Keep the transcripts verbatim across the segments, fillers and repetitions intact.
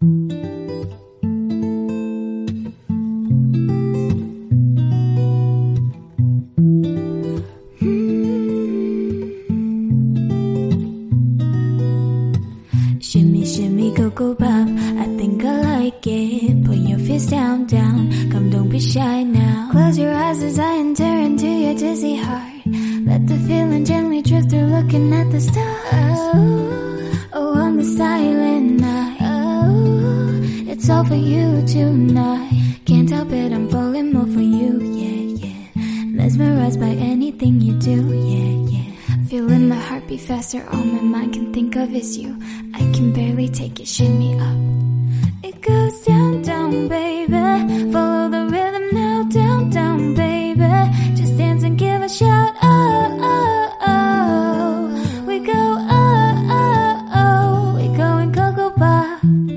Shimmy, shimmy, cocoa pop, I think I like it. Put your fist down, down, come don't be shy now. Close your eyes as I enter into your dizzy heart. Let the feeling gently drift through looking at the stars. Oh, oh, on the silent night. Oh, it's all for you tonight. Can't help it, I'm falling more for you, yeah, yeah. Mesmerized by anything you do, yeah, yeah. Feeling my heart beat faster, all my mind can think of is you. I can barely take it, shimmy up. It goes down, down, baby. Follow the rhythm now, down, down, baby. Just dance and give a shout, oh, oh, oh. We go, oh, oh, oh. We going Cocoa Pop.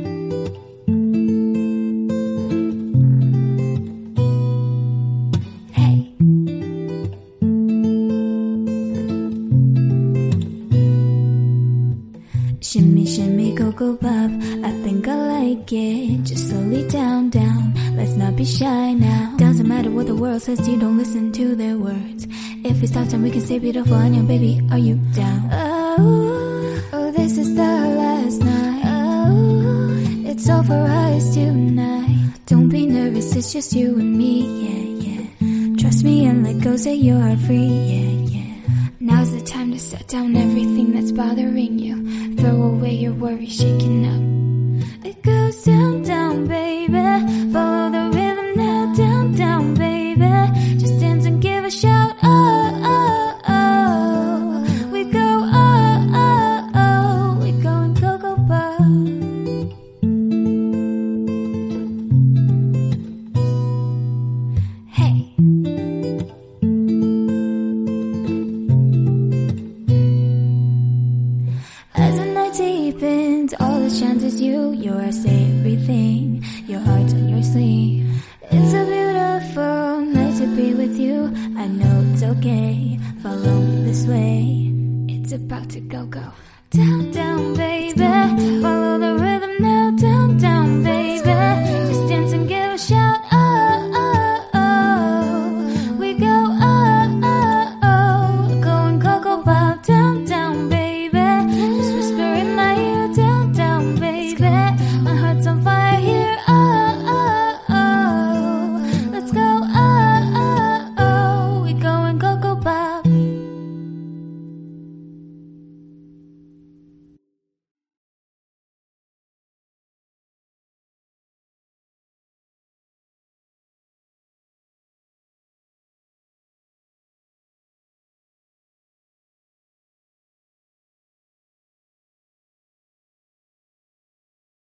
Hey. Shimmy, shimmy, Cocoa Pop, I think I like it. Just slowly down, down, let's not be shy now. Doesn't matter what the world says, you don't listen to their words. If we stop time, we can stay beautiful on your baby, are you down? Oh, oh, this is the last night. Oh, it's all for us tonight. Don't be nervous, it's just you and me, yeah, yeah. Trust me and let go, say your heart free, yeah, yeah. Now's the time to set down everything that's bothering you. Throw away your worries, shaking up. It goes down, down, baby. Follow the rhythm now, down, down, baby. Just dance and give a shout, oh, oh, oh. We go, oh, oh, oh. We going Cocoa Pop. Hey. As the night deepens, all that shines is you. You're everything, your heart's on your sleeve. It's a beautiful night to be with you. I know it's okay, follow me this way. It's about to go, go down, down, baby.